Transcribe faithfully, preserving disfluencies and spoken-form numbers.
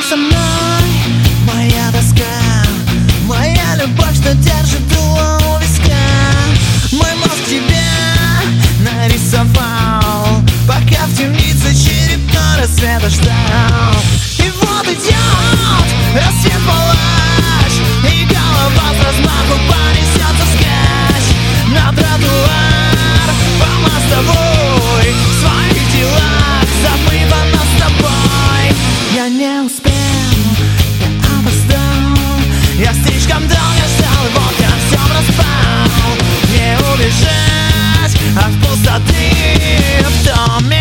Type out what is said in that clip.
со мной моя тоска, моя любовь, что держит дуло у виска. Мой мозг тебя нарисовал, пока в темнице черепной рассвета ждал. И вот идет рассвет палач, и голова с размаху понесется вскачь на тротуар по мостовой. В своих делах забыто нас с тобой. Я не успел, я опоздал, я слишком долго ждал, и вот я все проспал. Не убежать от пустоты в том